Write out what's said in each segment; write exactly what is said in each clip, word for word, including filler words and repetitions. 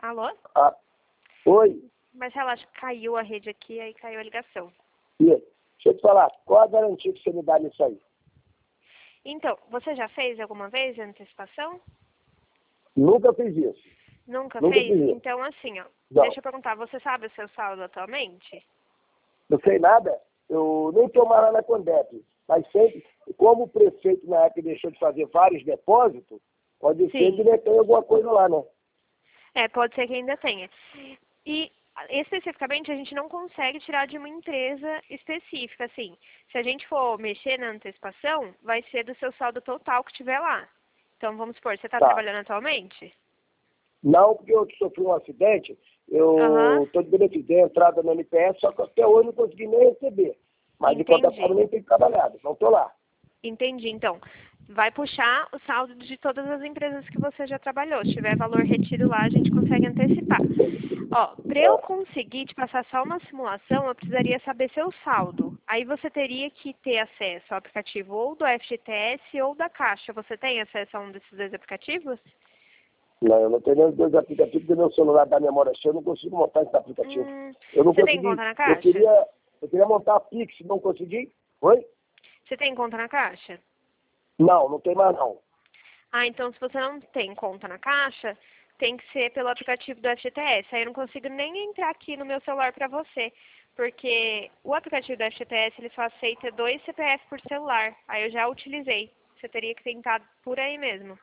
Alô? Ah, oi. Marcelo, acho que caiu a rede aqui, aí caiu a ligação. E aí? Deixa eu te falar, qual a garantia que você me dá nisso aí? Então, você já fez alguma vez a antecipação? Nunca fiz isso. Nunca Nunca fez? fiz isso. Então, assim, ó, Não. deixa eu perguntar, você sabe o seu saldo atualmente? Não sei nada. Eu nem estou mais lá na Condep. Mas sempre, como o prefeito na época deixou de fazer vários depósitos, pode ser Sim. que ele tenha alguma coisa lá, né? É, pode ser que ainda tenha. E, especificamente, a gente não consegue tirar de uma empresa específica, assim. Se a gente for mexer na antecipação, vai ser do seu saldo total que tiver lá. Então, vamos supor, você está Tá. trabalhando atualmente? Não, porque eu sofri um acidente, eu Aham, estou de benefício, dei entrada no N P S, só que até hoje não consegui nem receber. Mas de qualquer forma entendi. nem tenho trabalhado, não estou lá. Entendi. Então, vai puxar o saldo de todas as empresas que você já trabalhou. Se tiver valor retido lá, a gente consegue antecipar. Ó, para eu É, conseguir te passar só uma simulação, eu precisaria saber seu saldo. Aí você teria que ter acesso ao aplicativo ou do F G T S ou da Caixa. Você tem acesso a um desses dois aplicativos? não, eu não tenho nem os dois aplicativos, porque meu celular dá memória cheia, eu não consigo montar esse aplicativo. Hum, Eu não você tem consegui, conta na eu Caixa? queria, eu queria montar a Pix, não consegui. Oi? Você tem conta na Caixa? Não, não tem mais não. Ah, então se você não tem conta na Caixa, tem que ser pelo aplicativo do F G T S. Aí eu não consigo nem entrar aqui no meu celular para você, porque o aplicativo do F G T S ele só aceita dois C P F por celular. Aí eu já utilizei. Você teria que tentar por aí mesmo.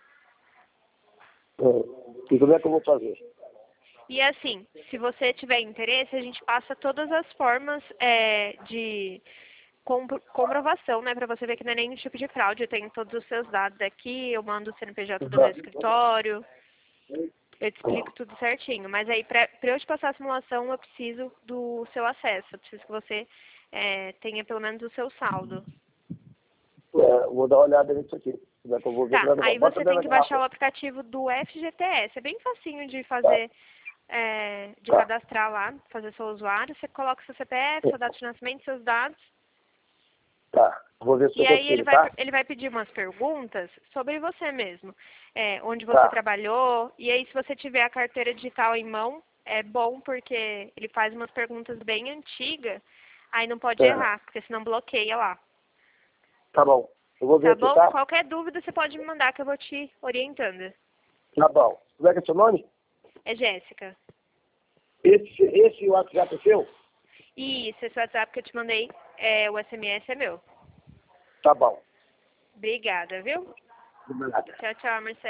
É. E como é que eu vou fazer? E assim, se você tiver interesse, a gente passa todas as formas é, de compro- comprovação, né, para você ver que não é nenhum tipo de fraude. Eu tenho todos os seus dados aqui, eu mando o C N P J do meu escritório. Eu te explico tudo certinho, mas aí para eu te passar a simulação eu preciso do seu acesso, eu preciso que você é, tenha pelo menos o seu saldo. É, vou dar uma olhada nisso aqui. Como é que eu vou ver Tá, como é que eu vou. aí Bota você dentro tem da que baixar o garrafa. aplicativo do F G T S, é bem facinho de Tá, fazer, é, de tá. cadastrar lá, fazer seu usuário, você coloca seu C P F, sua data de nascimento, seus dados, Tá. Vou ver se eu e aí ele consigo, vai, tá? ele vai pedir umas perguntas sobre você mesmo, é, onde você Tá. trabalhou, e aí se você tiver a carteira digital em mão, é bom porque ele faz umas perguntas bem antigas, aí não pode É. errar, porque senão bloqueia lá. Tá bom. Eu vou ver Tá aqui, bom? tá? Qualquer dúvida você pode me mandar que eu vou te orientando. Tá bom. Como é que é seu nome? É Jéssica. Esse, esse WhatsApp é seu? Isso, esse WhatsApp que eu te mandei, é, o S M S é meu. Tá bom. Obrigada, viu? Obrigado. Tchau, tchau, Marcelo.